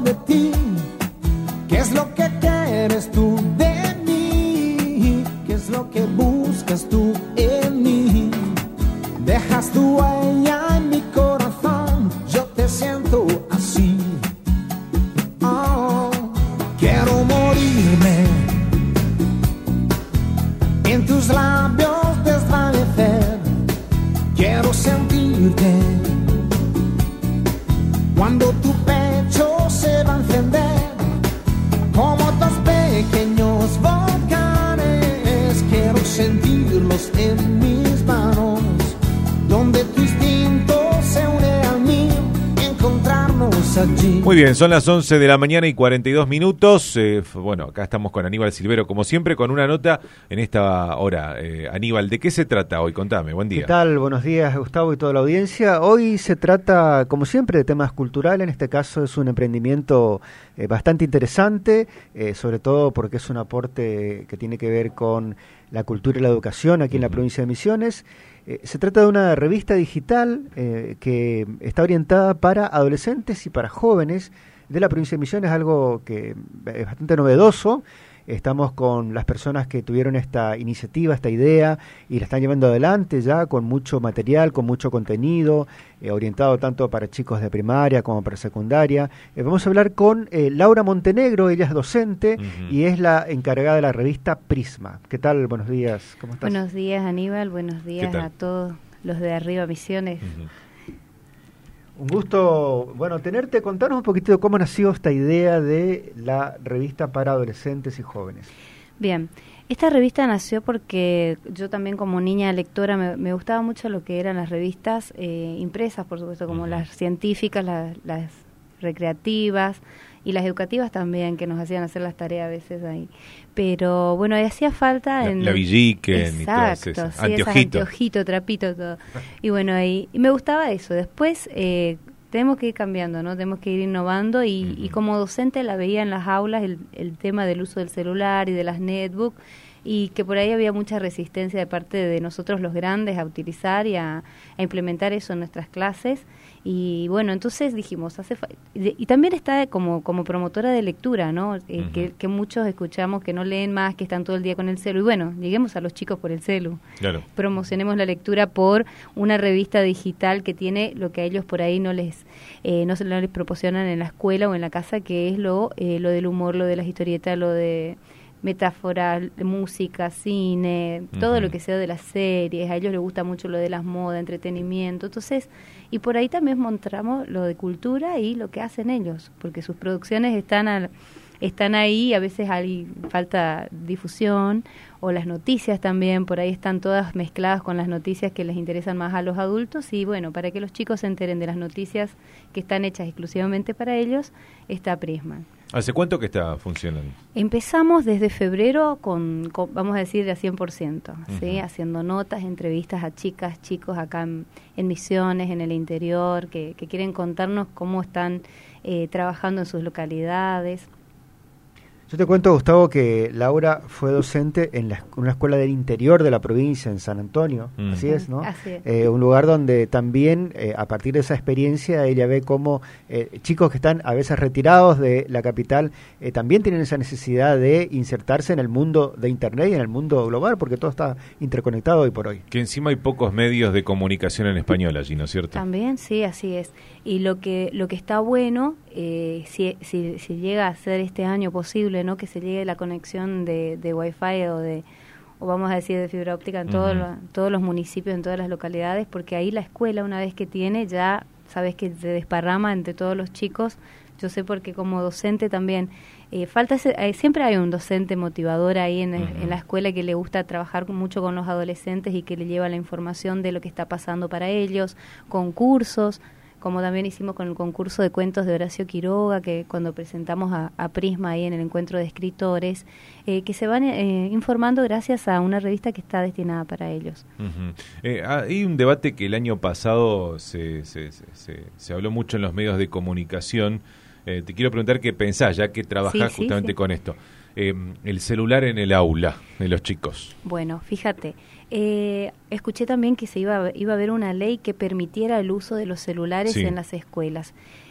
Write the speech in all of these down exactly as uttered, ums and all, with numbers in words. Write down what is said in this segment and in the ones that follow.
de ti. ¿Qué es lo que quieres tú de mí? ¿Qué es lo que buscas tú en mí? Dejas tu huella en mi corazón, yo te siento así. Oh, quiero morirme en tus labios desvanecer. Quiero sentirte cuando tu pecho se va a encender como dos pequeños volcanes. Quiero sentirlos en mis manos, donde tu instinto se une al mío, encontrarnos allí. Muy bien, son las once de la mañana y cuarenta y dos minutos. Eh, bueno, acá estamos con Aníbal Silvero, como siempre, con una nota en esta hora. Eh, Aníbal, ¿de qué se trata hoy? Contame, buen día. ¿Qué tal? Buenos días, Gustavo y toda la audiencia. Hoy se trata, como siempre, de temas culturales. En este caso es un emprendimiento eh, bastante interesante, eh, sobre todo porque es un aporte que tiene que ver con la cultura y la educación aquí en la provincia de Misiones. Eh, se trata de una revista digital eh, que está orientada para adolescentes y para jóvenes de la provincia de Misiones, algo que es bastante novedoso. Estamos con las personas que tuvieron esta iniciativa, esta idea, y la están llevando adelante ya con mucho material, con mucho contenido, eh, orientado tanto para chicos de primaria como para secundaria. Eh, vamos a hablar con eh, Laura Montenegro, ella es docente uh-huh. y es la encargada de la revista Prisma. ¿Qué tal? Buenos días, ¿cómo estás? Buenos días, Aníbal, buenos días a todos los de Arriba Misiones. Uh-huh. Un gusto, bueno, tenerte. Contanos un poquito de cómo nació esta idea de la revista para adolescentes y jóvenes. Bien, esta revista nació porque yo también como niña lectora me, me gustaba mucho lo que eran las revistas eh, impresas, por supuesto, como uh-huh. las científicas, las, las recreativas y las educativas también, que nos hacían hacer las tareas a veces ahí. Pero bueno, hacía falta la, en... La Villiquen y todas esas. esas. Sí, Anteojito. Anteojito, trapito, todo. Y bueno, y, y me gustaba eso. Después eh, tenemos que ir cambiando, ¿no? Tenemos que ir innovando y, uh-huh. y como docente la veía en las aulas el, el tema del uso del celular y de las netbooks, y que por ahí había mucha resistencia de parte de nosotros los grandes a utilizar y a, a implementar eso en nuestras clases. Y bueno, entonces dijimos, hace fa- y, y también está como como promotora de lectura, ¿no? Eh, uh-huh. que, que muchos escuchamos que no leen más, que están todo el día con el celu. Y bueno, lleguemos a los chicos por el celu. Claro. Promocionemos la lectura por una revista digital que tiene lo que a ellos por ahí no les eh, no se no les proporcionan en la escuela o en la casa, que es lo eh, lo del humor, lo de las historietas, lo de metáfora, música, cine, uh-huh. todo lo que sea de las series. A ellos les gusta mucho lo de las modas, entretenimiento. Entonces, y por ahí también mostramos lo de cultura y lo que hacen ellos, porque sus producciones están al, están ahí, a veces hay falta difusión, o las noticias también, por ahí están todas mezcladas con las noticias que les interesan más a los adultos. Y bueno, para que los chicos se enteren de las noticias que están hechas exclusivamente para ellos, está Prisma. ¿Hace cuánto que está funcionando? Empezamos desde febrero con, con vamos a decir, de a cien por ciento, uh-huh. ¿sí? Haciendo notas, entrevistas a chicas, chicos acá en, en Misiones, en el interior, que, que quieren contarnos cómo están eh, trabajando en sus localidades. Yo te cuento, Gustavo, que Laura fue docente en la, una escuela del interior de la provincia, en San Antonio, mm. así es, ¿no? Así es. Eh, un lugar donde también, eh, a partir de esa experiencia, ella ve cómo eh, chicos que están a veces retirados de la capital eh, también tienen esa necesidad de insertarse en el mundo de Internet y en el mundo global, porque todo está interconectado hoy por hoy. Que encima hay pocos medios de comunicación en español allí, ¿no es cierto? También, sí, así es. Y lo que lo que está bueno, eh, si, si, si llega a ser este año posible, ¿no? Que se llegue la conexión de, de Wi-Fi o de, o vamos a decir de fibra óptica en uh-huh. todos los, todos los municipios, en todas las localidades, porque ahí la escuela, una vez que tiene, ya sabes que se desparrama entre todos los chicos. Yo sé porque como docente también eh, falta ese, eh, siempre hay un docente motivador ahí en, el, uh-huh. en la escuela que le gusta trabajar mucho con los adolescentes y que le lleva la información de lo que está pasando para ellos, concursos, como también hicimos con el concurso de cuentos de Horacio Quiroga, que cuando presentamos a, a Prisma ahí en el encuentro de escritores, eh, que se van eh, informando gracias a una revista que está destinada para ellos. Uh-huh. Eh, hay un debate que el año pasado se, se, se, se, se habló mucho en los medios de comunicación. Eh, te quiero preguntar qué pensás, ya que trabajás sí, justamente sí, sí. con esto. Eh, el celular en el aula de los chicos. Bueno, fíjate, eh, escuché también que se iba a, iba a haber una ley que permitiera el uso de los celulares sí. en las escuelas.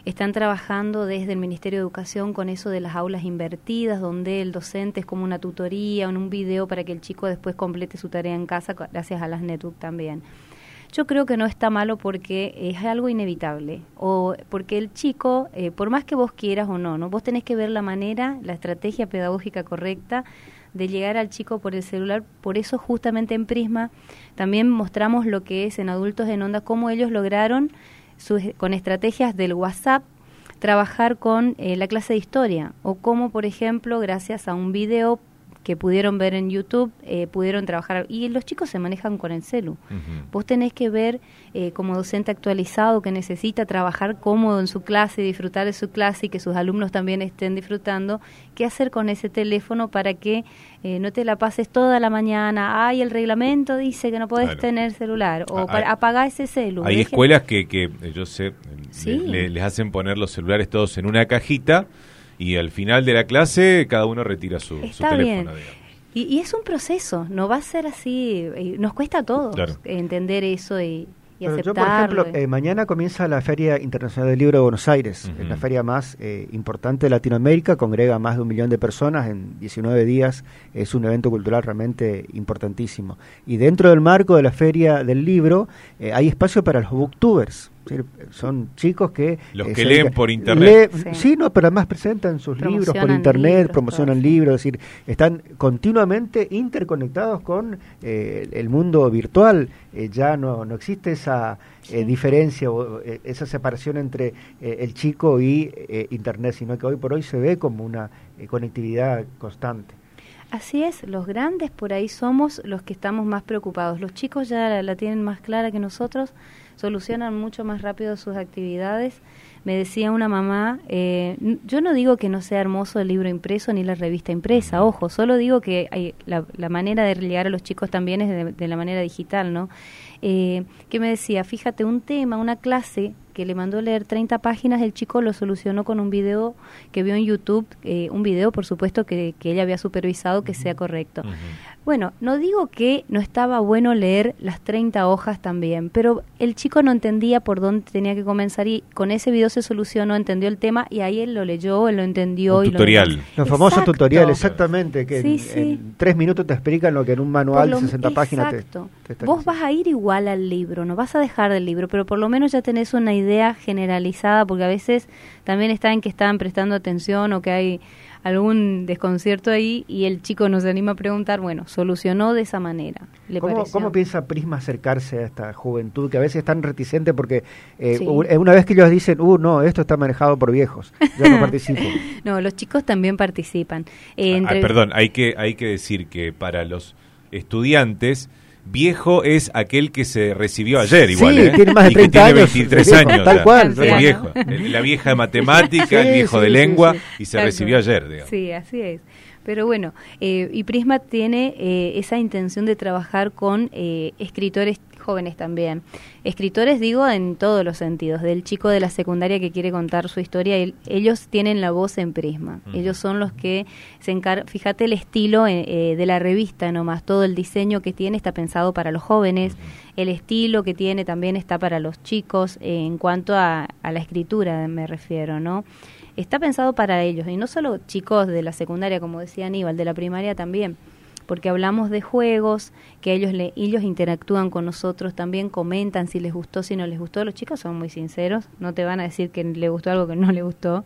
están trabajando desde el Ministerio de Educación con eso de las aulas invertidas, donde el docente es como una tutoría, en un video para que el chico después complete su tarea en casa, gracias a las netbook también. Yo creo que no está malo porque es algo inevitable, o porque el chico, eh, por más que vos quieras o no, no, vos tenés que ver la manera, la estrategia pedagógica correcta de llegar al chico por el celular. Por eso justamente en Prisma también mostramos lo que es en Adultos en Onda, cómo ellos lograron sus, con estrategias del WhatsApp trabajar con eh, la clase de historia, o cómo, por ejemplo, gracias a un video que pudieron ver en YouTube, eh, pudieron trabajar, y los chicos se manejan con el celu. Uh-huh. Vos tenés que ver eh, como docente actualizado que necesita trabajar cómodo en su clase, disfrutar de su clase y que sus alumnos también estén disfrutando, qué hacer con ese teléfono para que eh, no te la pases toda la mañana, ay, el reglamento dice que no podés claro. tener celular, o para, hay, apagar ese celu. Hay deje... escuelas que, que yo sé, ¿sí? le, les hacen poner los celulares todos en una cajita, y al final de la clase cada uno retira su, su teléfono. Y, y es un proceso, no va a ser así, nos cuesta a todos claro. entender eso y, y aceptarlo. Yo, por ejemplo, eh, mañana comienza la Feria Internacional del Libro de Buenos Aires, uh-huh. es la feria más eh, importante de Latinoamérica, congrega más de un millón de personas en diecinueve días, es un evento cultural realmente importantísimo. Y dentro del marco de la Feria del Libro eh, hay espacio para los booktubers. Sí, son chicos que... Los eh, que leen dedica, por internet. Lee, sí. sí, no, pero además presentan sus libros por internet, libros, promocionan todo. libros, es decir, están continuamente interconectados con eh, el mundo virtual. Eh, ya no, no existe esa sí. eh, diferencia o eh, esa separación entre eh, el chico y eh, internet, sino que hoy por hoy se ve como una eh, conectividad constante. Así es, los grandes por ahí somos los que estamos más preocupados. Los chicos ya la, la tienen más clara que nosotros, solucionan mucho más rápido sus actividades. Me decía una mamá, eh, yo no digo que no sea hermoso el libro impreso ni la revista impresa, ojo, solo digo que hay la, la manera de llegar a los chicos también es de, de la manera digital, ¿no? Eh, que me decía, fíjate, un tema, una clase que le mandó leer treinta páginas, el chico lo solucionó con un video que vio en YouTube, eh, un video, por supuesto, que, que ella había supervisado que sea correcto. Uh-huh. Bueno, no digo que no estaba bueno leer las treinta hojas también, pero el chico no entendía por dónde tenía que comenzar y con ese video se solucionó, entendió el tema y ahí él lo leyó, él lo entendió. Un y tutorial. Lo Los famosos tutoriales, exactamente, que sí, en, sí. en tres minutos te explican lo que en un manual lo, de sesenta páginas te, te está Vos diciendo. Vas a ir igual al libro, no vas a dejar del libro, pero por lo menos ya tenés una idea generalizada, porque a veces también está en que estaban prestando atención o que hay algún desconcierto ahí y el chico nos anima a preguntar, bueno, solucionó de esa manera. ¿Le ¿Cómo, ¿Cómo piensa Prisma acercarse a esta juventud que a veces es tan reticente porque eh, sí. una vez que ellos dicen, uh, no, esto está manejado por viejos, yo no participo? No, los chicos también participan. Eh, entre... ah, perdón, hay que, hay que decir que para los estudiantes viejo es aquel que se recibió ayer igual, sí, ¿eh? tiene más de treinta y que años, tiene veintitrés viejo, años, tal ya, cual, es viejo. La vieja de matemática, sí, el viejo sí, de lengua, sí, sí. y se tal recibió cual. ayer, digamos. Sí, así es. Pero bueno, eh, y Prisma tiene eh, esa intención de trabajar con eh, escritores jóvenes también. Escritores, digo, en todos los sentidos. Del chico de la secundaria que quiere contar su historia, el, ellos tienen la voz en Prisma. Uh-huh. Ellos son los que se encargan. Fíjate el estilo eh, de la revista nomás. Todo el diseño que tiene está pensado para los jóvenes. Uh-huh. El estilo que tiene también está para los chicos. Eh, en cuanto a, a la escritura, me refiero, ¿no? Está pensado para ellos, y no solo chicos de la secundaria, como decía Aníbal, de la primaria también, porque hablamos de juegos, que ellos le, ellos interactúan con nosotros, también comentan si les gustó, si no les gustó. Los chicos son muy sinceros, no te van a decir que le gustó algo que no le gustó.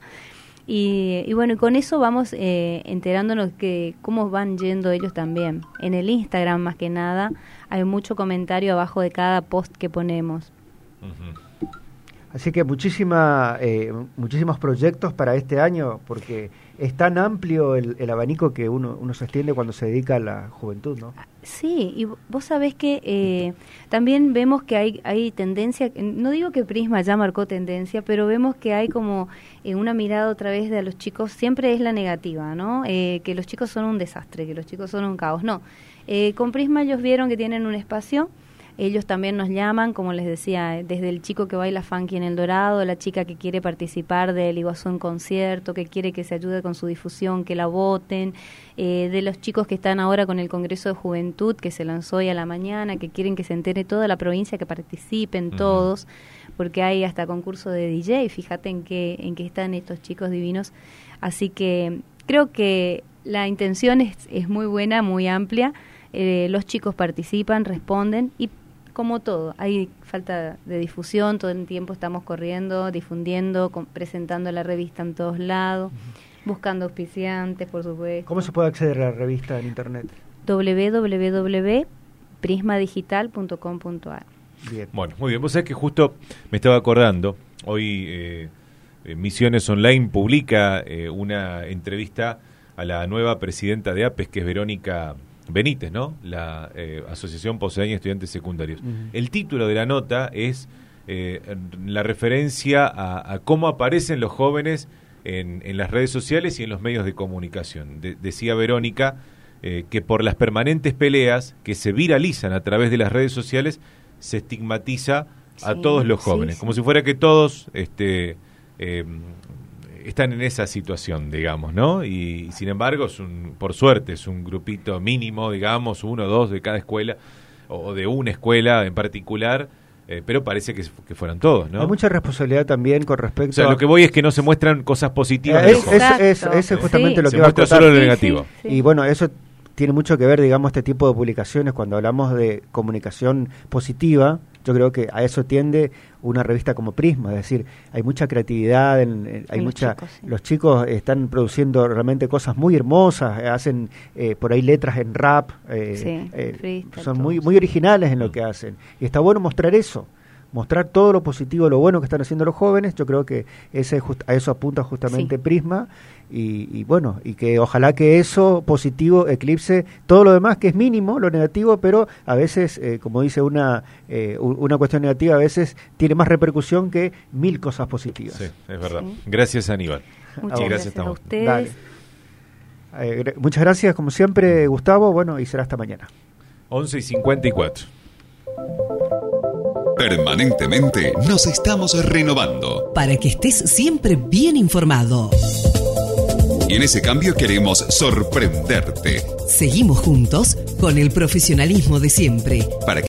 Y, y bueno, y con eso vamos eh, enterándonos que cómo van yendo ellos también. En el Instagram, más que nada, hay mucho comentario abajo de cada post que ponemos. Uh-huh. Así que muchísima, eh, muchísimos proyectos para este año, porque es tan amplio el, el abanico que uno, uno se extiende cuando se dedica a la juventud, ¿no? Sí, y vos sabés que eh, también vemos que hay, hay tendencia, no digo que Prisma ya marcó tendencia, pero vemos que hay como eh, una mirada otra vez de a los chicos, siempre es la negativa, ¿no? Eh, que los chicos son un desastre, que los chicos son un caos, no. Eh, con Prisma ellos vieron que tienen un espacio. Ellos también nos llaman, como les decía, desde el chico que baila funky en El Dorado, la chica que quiere participar del Iguazú en concierto, que quiere que se ayude con su difusión, que la voten, eh, de los chicos que están ahora con el Congreso de Juventud, que se lanzó hoy a la mañana, que quieren que se entere toda la provincia, que participen uh-huh. todos, porque hay hasta concurso de D J, fíjate en qué, en qué están estos chicos divinos. Así que creo que la intención es, es muy buena, muy amplia, eh, los chicos participan, responden y como todo, hay falta de difusión, todo el tiempo estamos corriendo, difundiendo, con, presentando la revista en todos lados, uh-huh. buscando auspiciantes, por supuesto. ¿Cómo se puede acceder a la revista en internet? doble u doble u doble u punto prisma digital punto com punto a r. Bien. Bueno, muy bien. Vos sabés que justo me estaba acordando, hoy eh, Misiones Online publica eh, una entrevista a la nueva presidenta de APES, que es Verónica Benítez, ¿no? La eh, Asociación Poseña de Estudiantes Secundarios. Uh-huh. El título de la nota es eh, la referencia a, a cómo aparecen los jóvenes en, en las redes sociales y en los medios de comunicación. De, decía Verónica eh, que por las permanentes peleas que se viralizan a través de las redes sociales se estigmatiza a sí, todos los jóvenes, sí, sí. como si fuera que todos este, eh, están en esa situación, digamos, ¿no? Y, y sin embargo, es un, por suerte, es un grupito mínimo, digamos, uno o dos de cada escuela, o de una escuela en particular, eh, pero parece que, que fueran todos, ¿no? Hay mucha responsabilidad también con respecto O sea, a... lo que voy es que no se muestran cosas positivas. Eh, es, es, es, es, es justamente sí. lo se que iba a muestra contar. solo lo negativo. Sí, sí. Y bueno, eso tiene mucho que ver, digamos, este tipo de publicaciones, cuando hablamos de comunicación positiva. Yo creo que a eso tiende una revista como Prisma, es decir, hay mucha creatividad, en, en, hay los mucha chicos, sí. los chicos están produciendo realmente cosas muy hermosas, eh, hacen eh, por ahí letras en rap, eh, sí, eh, freestyle, son todo. muy muy originales en lo que hacen. Y está bueno mostrar eso, mostrar todo lo positivo, lo bueno que están haciendo los jóvenes. Yo creo que ese just, a eso apunta justamente sí. Prisma. Y, y bueno, y que ojalá que eso positivo eclipse todo lo demás, que es mínimo, lo negativo, pero a veces, eh, como dice una eh, una cuestión negativa, a veces tiene más repercusión que mil cosas positivas. Sí, es verdad. Sí. Gracias, Aníbal. Muchas sí, gracias, gracias a ustedes. Dale. Eh, gra- muchas gracias, como siempre, Gustavo. Bueno, y será hasta mañana. once y cincuenta y cuatro. Permanentemente nos estamos renovando. Para que estés siempre bien informado. Y en ese cambio queremos sorprenderte. Seguimos juntos con el profesionalismo de siempre. Para que